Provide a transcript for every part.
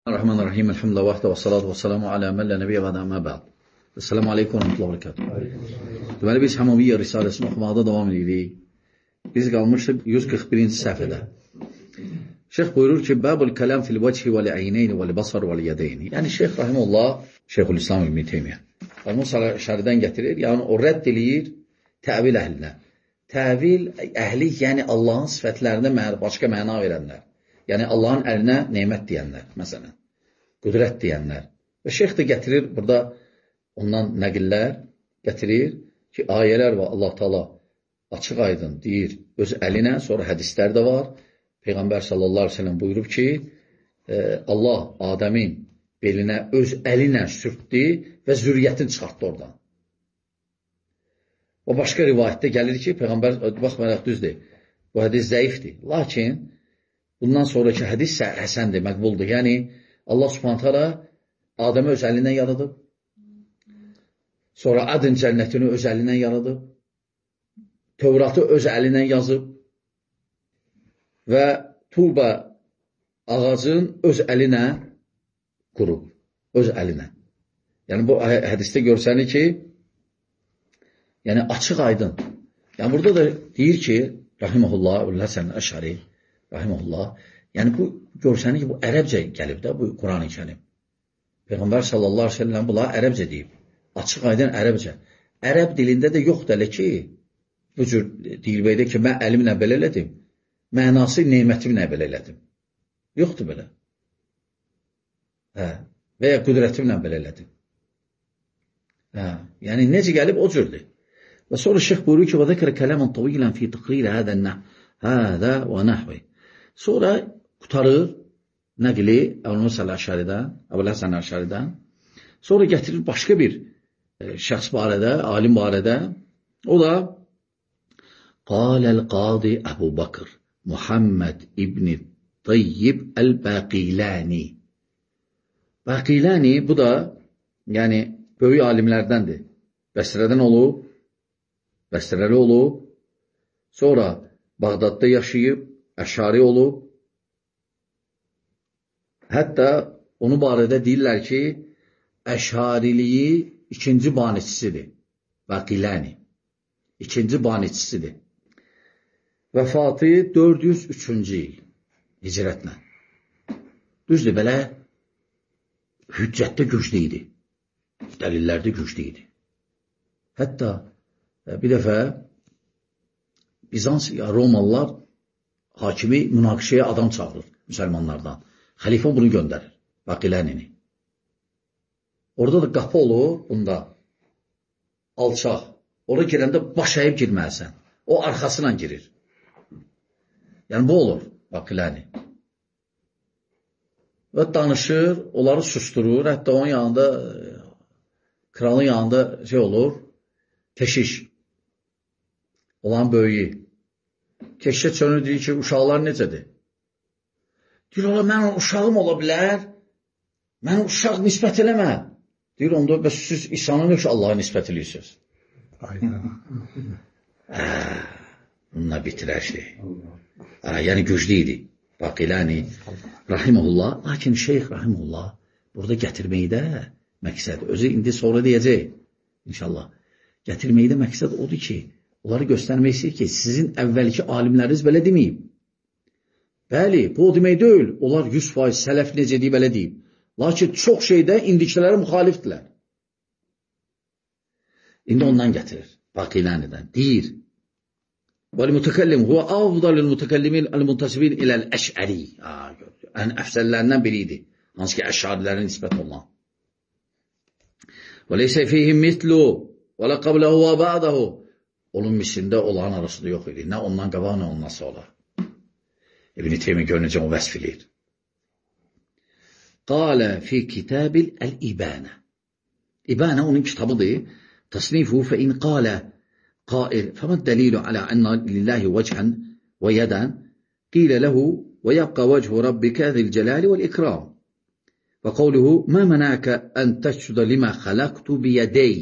Bismillahirrahmanirrahim. Elhamdülillah vahdə və salatu və salamu alə məllə nəbiyyə və əmə bə'd. Esselamu aleykum və rəhmətullah və bərəkatuhu. Deməli, biz Həmaviyyə Risaləsini oxumaqda davam edirik. Biz qalmışıq 141-ci səhifədə. Şeyx buyurur ki, Bəbul kələm fil vəchi və l-əyneyni və l-basar və l-yədeyni. Yəni, Şeyx Rahimullah, Şeyxülislam İbn Teymiyyə. Bunu şərdən gətirir, yəni o rədd eləyir təvil əhlinə. Təvil əhli, yəni Allahın sifətlərinə başqa məna verənlər. Yəni, Allahın əlinə neymət deyənlər, məsələn, qüdrət deyənlər. Və şeyx də gətirir, burada ondan nəqillər gətirir ki, ayələr var, Allah Taala açıq aydın deyir, öz əlinə, sonra hədislər də var. Peyğəmbər sallallahu aleyhi ve sellem buyurub ki, Allah Adəmin belinə öz əlinə sürtdü və zürriyyətini çıxartdı oradan. O başqa rivayətdə gəlir ki, Peyğəmbər, baxmayaraq düzdür, bu hədis zəifdir. Lakin, bundan sonraki hədis həsəndir, məqbuldur. Yəni, Allah Subhanahu taala Adəmi öz əlindən yaradıb, sonra Adın cənnətini öz əlindən yaradıb, Tövratı öz əlindən yazıb və Tuğba ağacın öz əlinə qurub, öz əlinə. Yəni, bu hədisdə görsənir ki, yəni, açıq aydın. Yəni, burada da deyir ki, Rahiməhullah, Həsən Əşəri, Rahiməhullah, yəni bu görsənir ki, bu ərəbcə gəlib də, bu Quran-ı Kərim. Peyğəmbər sallallahu aleyhi ve sellem bunlar ərəbcə deyib. Açıq aydın ərəbcə. Ərəb dilində də yoxdur elə ki, bu cür deyilbəydə ki, mən əlimlə belə elədim, mənası neymətimlə belə elədim. Yoxdur belə. Və ya qüdrətimlə belə elədim. Yəni, necə gəlib o cürdür. Və sonra şeyx buyuruyor ki, وَذَكَرَ كَلَامًا طَوِيلًا فِي تَقْرِيرِ هَذَا وَنَحْوِ. Sonra qutarır nəqli Əbu Həsən Əşəridən. Sonra gətirir başqa bir şəxs barədə, alim barədə. O da Qaləl qadi Əbu Bakır Muhammed İbn Tayyib Əl-Bəqiləni. Bəqiləni bu da yəni böyük alimlərdəndir. Bəsrədən olub, Bəsrəli olub, sonra Bağdadda yaşayıb, Əşari olub. Hətta onu barədə deyirlər ki, Əşariliyi ikinci banisçisidir. Bəqiləni. İkinci banisçisidir. Vəfatı 403-cü il hicrətlə. Düzdür, belə hüccətdə güclü idi. Dəlillərdə güclü idi. Hətta bir dəfə Bizans, Romalılar hakimi münaqişəyə adam çağırır müsəlmanlardan. Xəlifə bunu göndərir, Bəqilənini. Orada da qapı olur, bunda alçaq. Orada girəndə baş əyib girməlisən. O arxasına girir. Yəni, bu olur, Bəqiləni. Və danışır, onları susturur, hətta onun yanında, kralın yanında şey olur, keşiş. Olan böyüyü. Keşişə çönür, deyir ki, uşaqlar necədir? Deyir, ola, mən uşağım ola bilər, mən uşaq nisbət eləmə. Deyir, onda, bəs siz İsa'nın yoxsa Allah'a nisbət eləyirsiniz. Bununla bitirər şey. Yəni, güclü idi. Bəqiləni, Rahiməhullah, lakin şeyx Rahiməhullah burada gətirməkdə məqsəd, özü indi sonra deyəcək, inşallah. Gətirməkdə məqsəd odur ki, onları göstərmək istəyir ki, sizin əvvəlki alimləriniz belə deməyib. Bəli, bu o demək deyil. Onlar 100% sələf necə deyib, belə deyib. Lakin çox şeydə indikilərə müxalifdirlər. İndi ondan gətirir. Bəqilənidən. Deyir. وَالْمُتَكَلِّمُ هُوَ أَفْضَلُ الْمُتَكَلِّمِينَ الْمُنْتَسِبِينَ إِلَى الْأَشْعَرِي. Ən əfsəllərindən biriydi. Hansı ki, əşarilərin nisbət olan. وَلَيْسَ فِيهِمْ مِثْلُ وَلَا قَبْلَهُ وَبَعْدَهُ. Onun mislində olan arasında yox idi. Nə ondan qabaq, nə ondan sonra. İbn-i Teymiyyə görünəcək o vəsf edir. Qalə fi kitabil əl-İbənə. İbənə onun kitabıdır. Tasnifuhu fə in qalə qail fəməd dəlilu alə ənna lillahi vəchən və yədən qilə ləhu və yəbqə vəchü rabbikə zilcələli vəl-ikram və qavluhu mə mənəkə ən təşsudə limə xələqtu biyədəy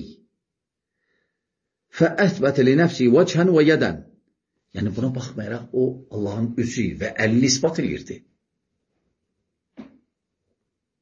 fəəthbətə li nəfsi vəchən və yədən. Yəni, buna baxmayaraq, o Allahın üzü və əlini ispat edirdi.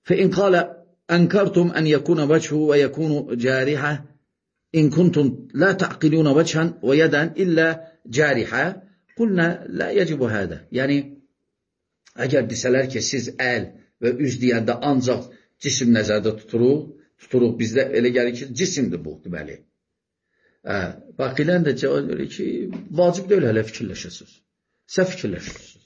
فإن قال أنكرتم أن يكون وجهه ويكون جارحة إن كنتم لا تعقلون وجها ويدا إلا جارحة قلنا لا يجب هذا. Yəni əgər desələr ki, siz əl və üz deyəndə ancaq cisim nəzərdə tuturuq, bizdə elə gəlir ki, cisimdir bu, deməli. Baqilən də cavab verir ki, vacib deyil, hələ fikirləşəsiniz. Səhv fikirləşirsiniz.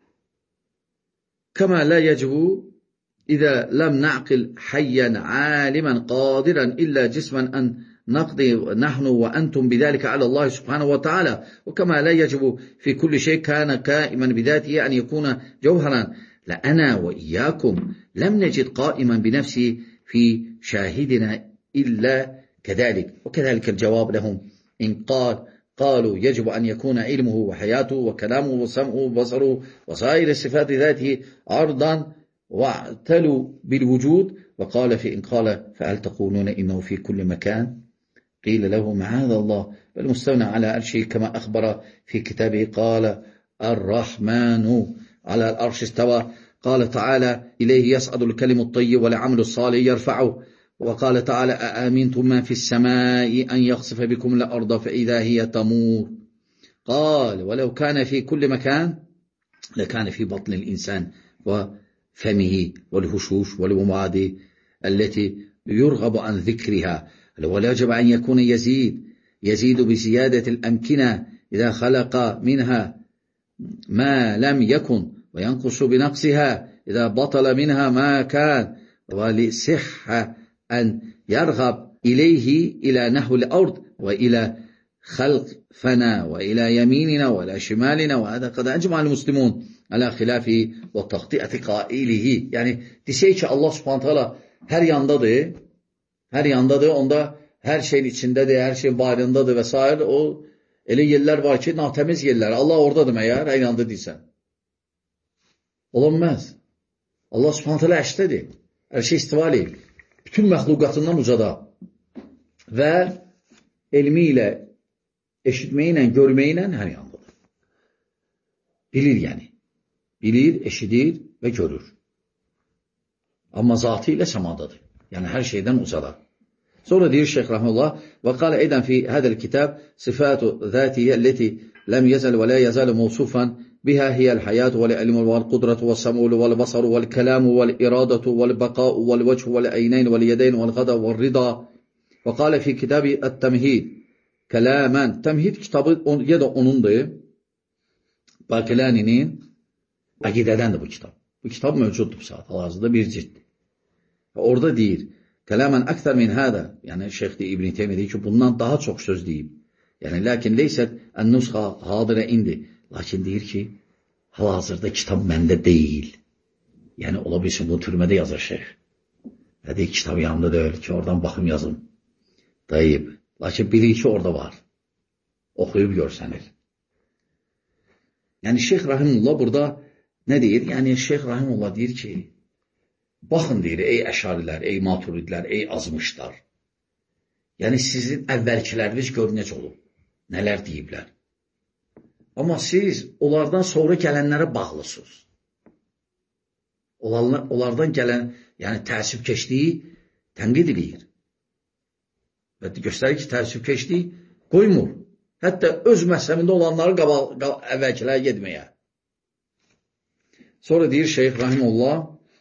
Kəmə lə yəcibu İzə ləm na'qil hayyan aliman qadiran illa cisman an نقضي نحن وأنتم بذلك على الله سبحانه وتعالى. وكما لا يجب في كل شيء كان قائما بذاته أن يكون جوهرا، لأنا وإياكم لم نجد قائما بنفسه في شاهدنا إلا كذلك. وكذلك الجواب لهم إن قالوا يجب أن يكون علمه وحياته وكلامه وسمعه وبصره وسائر صفات ذاته عرضا واعتلوا بالوجود. وقال فإن قال فهل تقولون إنه في كل مكان؟ قيل له معاذ الله بل مستوى على عرشه كما أخبر في كتابه قال الرحمن على العرش استوى. قال تعالى إليه يصعد الكلم الطيب والعمل الصالح يرفعه. وقال تعالى أآمنتم من في السماء أن يخسف بكم الأرض فإذا هي تمور. قال ولو كان في كل مكان لكان في بطن الإنسان وفمه والهشوش والمواد التي يرغب عن ذكرها. ولا يجب أن يكون يزيد بزيادة الأمكنة إذا خلق منها ما لم يكن وينقص بنقصها إذا بطل منها ما كان. ولصحة أن يرغب إليه إلى نحو الأرض وإلى خلق فنا وإلى يميننا وإلى شمالنا. وهذا قد أجمع المسلمون على خلافه وتخطئة قائله. Yani desək ki Allah Subhanahu taala hər yandadır, onda hər şeyin içindədir, hər şeyin bayrındadır və s. O elə yerlər var ki, natəmiz yerlər. Allah oradadır məyər, hər yanda deyirsən. Olanmaz. Allah Subhanahu taala əşdədir. Hər şey istiva eləyir. Bütün məxluqatından ucada. Və elmi ilə, eşitməyi ilə, görməyi ilə hər yandadır. Bilir yəni. Bilir, eşidir və görür. Amma zatı ilə səmadadır. Yəni hər şeydən ucada. Sonra deyir Şeyh Rahimullah və qala edən fi hədəl kitab sifatu zətiyyə ləti ləm yəzəl və lə yəzəl mevsufan biha hiyəl həyat və l-ilmu və l-qudratu və l-səmulu və l-basaru və l-kəlamu və l-iradatu və l-bəqa'u və l-vəchu və l-əyneyn və l-yədəyn və l-qada və l-rida. Və qala fi kitabi ət-təmhid kəlamən. Təmhid kitabı ya da onundur. Baqiləninin əqidədəndir bu kitab. Bu kitab mövcuddur bu saat. Hal-hazırda bir ciltdir. Orada deyir, kələmən əktər min hədə, yəni Şeyx İbn Teymiyyə deyir ki, bundan daha çox söz deyib. Yəni, lakin leysət ən-nusxa hadirə indi. Lakin deyir ki, hal-hazırda kitab məndə deyil. Yəni, ola bilsin, bu türmədə yazır Şeyx. Və deyir, kitab yanımda deyil ki, oradan baxım yazım. Deyib. Lakin bilir ki, orada var. Oxuyub görsənir. Yəni, Şeyx Rahimullah burada nə deyir? Yəni, Şeyx Rahimullah deyir ki, baxın deyir, ey əşarilər, ey maturidlər, ey azmışlar. Yəni sizin əvvəlkiləriniz gör necə olub, nələr deyiblər. Amma siz onlardan sonra gələnlərə bağlısınız. Onlardan gələn, yəni təəssübkeşliyi tənqid edir. Və göstərir ki, təəssübkeşliyi qoymur. Hətta öz məhzəbində olanları əvvəlkilərə getməyə. Sonra deyir Şeyx Rahimullah,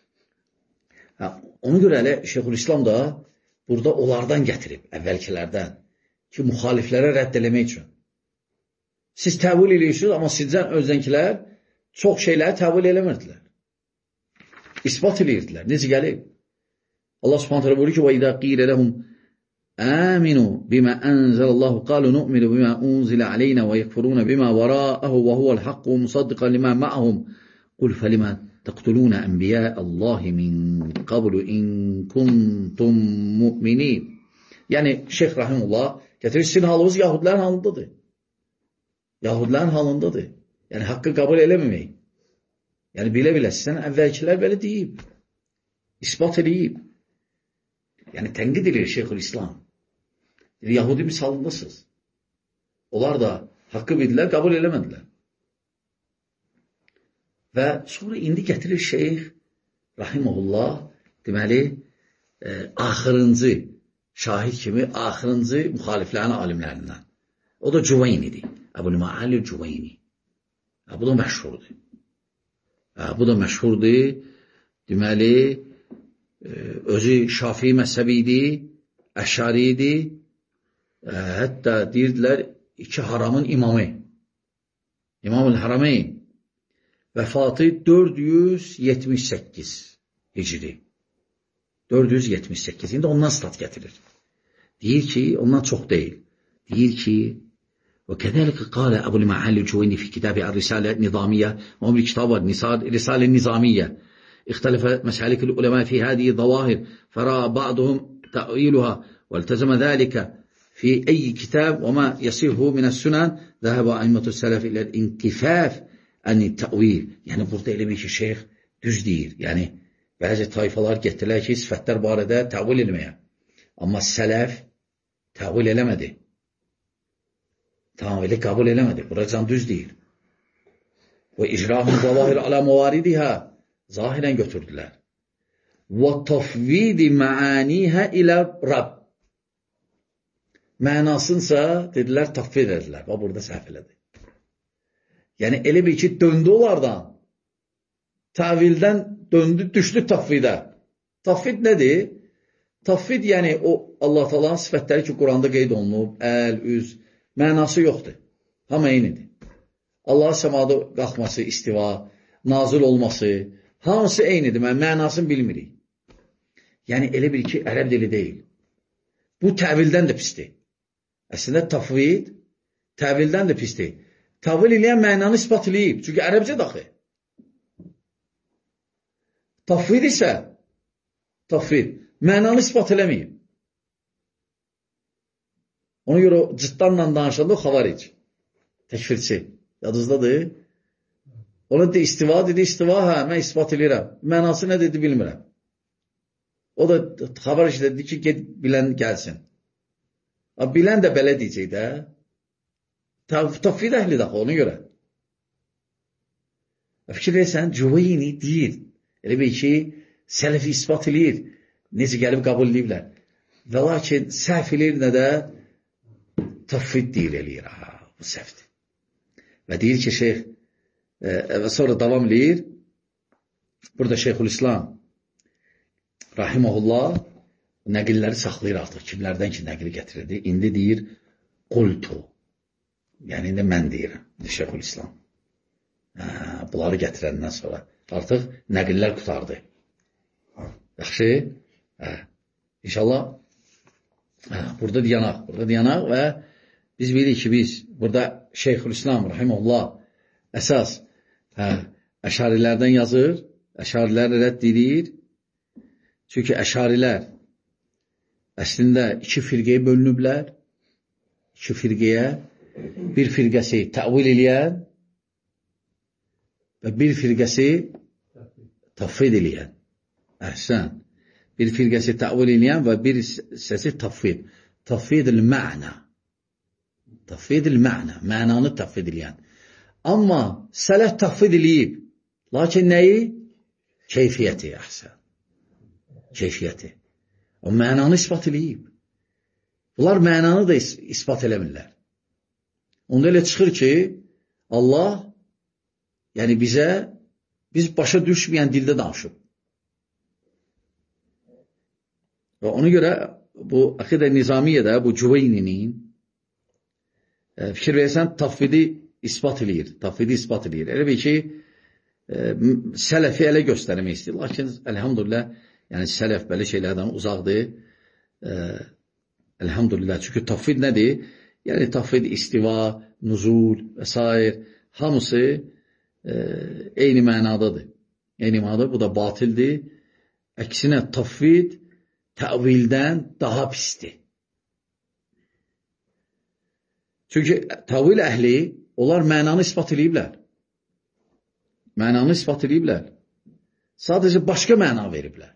ona görə elə Şeyxülislam da burada onlardan gətirib, əvvəlkilərdən ki, müxaliflərə rədd eləmək üçün. Siz təvil eləyirsiniz, amma sizdən özlənkilər çox şeyləri təvil eləmirdilər. İsbat eləyirdilər. Necə gəlib? Allah Subhanahu taala buyurur ki: "Və izə qīlə lehum aminu bima anzalallahu qalu nu'minu bima unzila aleyna və yekfuruna bima vara'ahu və huvel hakku musaddiqan lima ma'ahum. Qul felima تقتلون أنبياء الله من قبل إن كنتم مؤمنين." Yəni Şeyx Rahimullah gətirir, sizin halınız Yahudilərin halındadır. Yahudilərin halındadır. Yəni haqqı qəbul eləməmək. Yəni bilə-bilə sizdən əvvəlkilər belə deyib. İsbat eləyib. Yəni tənqid edir Şeyxülislam. Yahudi misalındasınız. Onlar da haqqı bildilər, qəbul eləmədilər. Və sonra indi gətirir Şeyx Rahimullah deməli, axırıncı şahid kimi, axırıncı müxaliflərin alimlərindən. O da Cüveynidir. Əbul-Məali Cüveyni. Bu da məşhurdur. Bu da məşhurdur. Deməli, özü Şafii məzhəbi idi, Əşari idi. Hətta deyirdilər, iki haramın imamı. İmam-ül-Harameyn. Vəfatı 478 Hicri. 478. İndi ondan stat gətirir. Deyir ki, ondan çox deyil. Deyir ki, وكذلك قال أبو المعالي الجويني في كتابه الرسالة النظامية وهم الكتاب الرسالة النظامية اختلف مسالك العلماء في هذه الظواهر فرأى بعضهم تأويلها والتزم ذلك في أي كتاب وما يصيره من السنن ذهب أئمة السلف إلى الانكفاف عن التأويل. Yəni burada elə bir ki, şeyx düz deyir. Yəni bəzi tayfalar getdilər ki, sifətlər barədə təvil eləməyə. Amma sələf təvil eləmədi. Tamam, elə qəbul eləmədi. Buracan düz deyir. Və icrahın zavahir alə muvaridihə zahirən götürdülər. Və tafvidi məanihə ilə Rab. Mənasınsa, dedilər, tafvid edilər. Və burada səhv elədi. Yəni, elə bir ki, döndü onlardan. Təvildən döndü, düşdü tafvidə. Tafvid nədir? Tafvid, yəni, o Allah-u Teala'nın sifətləri ki, Quranda qeyd olunub, əl, üz, mənası yoxdur. Hamı eynidir. Allah səmada qalxması, istiva, nazil olması, hamısı eynidir. Mənasını bilmirik. Yəni, elə bir ki, ərəb dili deyil. Bu təvildən də pisdir. Əslində, tafvid təvildən də pisdir. Tavil eləyən mənanı ispat eləyib. Çünki ərəbcə daxil. Tafvid isə mənanı ispat eləməyib. Ona görə cıtdanla danışanda o xavaric. Təkfirçi. Yadınızdadır. Ona dedi, istiva dedi, istiva, hə, mən ispat eləyirəm. Mənası nə dedi, bilmirəm. O da xavaric dedi ki, get bilən gəlsin. Bilən də belə deyəcək də. Tafvid əhli daxı, ona görə. Fikir versən, Cüveyni deyir. Elə bir ki, sələfi ispat eləyir. Necə gəlib qəbul eləyiblər. Və lakin səhv eləyir nə də tafvid deyir eləyir. Bu səhvdir. Və deyir ki, şeyx, və sonra davam eləyir. Burada Şeyxülislam Rahiməhullah nəqilləri saxlayır artıq. Kimlərdən ki, nəqili gətirirdi. İndi deyir, qultu. Yəni, indi mən deyirəm. Şeyxülislam. Bunları gətirəndən sonra. Artıq nəqillər qutardı. Yaxşı. İnşallah burada dayanaq və biz bilirik ki, biz burada Şeyxülislam Rahiməhullah əsas əşarilərdən yazır. Əşariləri rədd edir. Çünki əşarilər əslində iki firqəyə bölünüblər. İki firqəyə. Bir firqəsi təvil eləyən və bir firqəsi tafvid eləyən. Əhsən. Bir firqəsi təvil eləyən və bir səsi tafvid. Tafvidil mə'na. Tafvidil mə'na. Mənanı tafvid eləyən. Amma sələf tafvid eləyib. Lakin nəyi? Keyfiyyəti. Əhsən. Keyfiyyəti. O mənanı ispat eləyib. Bunlar mənanı da ispat eləmirlər. Onda elə çıxır ki, Allah, yəni biz başa düşməyən dildə danışıb. Və ona görə bu Əqidə Nizamiyyədə, bu Cüveyninin fikir versən, tafvidi ispat eləyir. Elə bir ki, sələfi elə göstərmək istəyir. Lakin, əlhamdülillah, yəni sələf belə şeylərdən uzaqdır. Əlhamdülillah, çünki tafvid nədir? Yəni, tafvid, istiva, nuzul və s. hamısı eyni mənadadır. Eyni mənadadır, bu da batildir. Əksinə, tafvid təvildən daha pisdir. Çünki təvil əhli, onlar mənanı ispat ediblər. Mənanı ispat ediblər. Sadəcə başqa məna veriblər.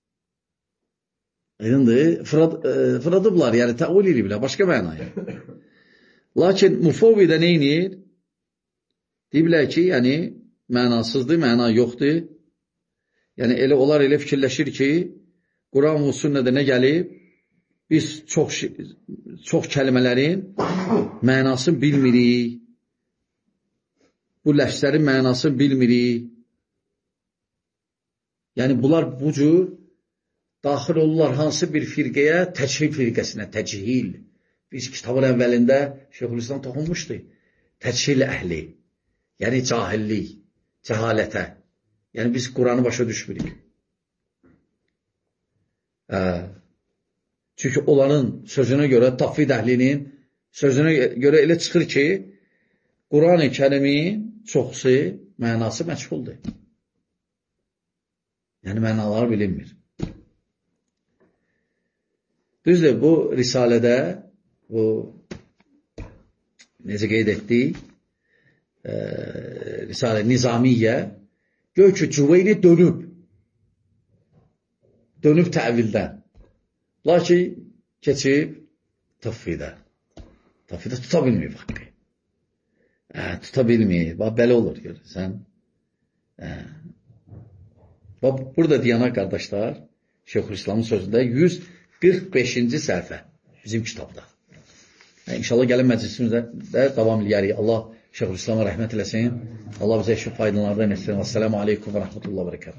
Fıradıblar, yəni təvil ediblər, başqa mənaya. Lakin mufavvidə neynir? Deyiblər ki, yəni mənasızdır, məna yoxdur. Yəni, onlar elə fikirləşir ki, Quran və sünnədə nə gəlib? Biz çox kəlimələrin mənasını bilmirik. Bu ləfslərin mənasını bilmirik. Yəni, bunlar bu cür daxil olurlar hansı bir firqəyə? Təchil firqəsinə, təchil. Biz kitabın əvvəlində Şeyxülislam toxunmuşdu. Təchil əhli, yəni cahillik, cəhalətə. Yəni, biz Quranı başa düşmürük. Çünki onların sözünə görə, tafvid əhlinin sözünə görə elə çıxır ki, Quran-ı kərimin çoxsu mənası məchuldur. Yəni, mənaları bilinmir. Düzdür, bu risalədə, bu necə qeyd etdik, Risalə Nizamiyyə, gör ki, Cüveyni dönüb təvildən. Lakin keçib tafvidə. Tafvidə tuta bilməyib haqqı. Tuta bilməyib. Bax, belə olur, görürsən. Bax, burada deyənə qardaşlar, Şeyxülislamın sözündə 145-ci səhifə bizim kitabda. İnşallah gələn məclisimizdə davam edərik. Allah Şeyxülislam'a rəhmət eləsin. Allah bizə işin faydalarından etsin. Esselamu aleykum və rəhmətullah və bərəkət.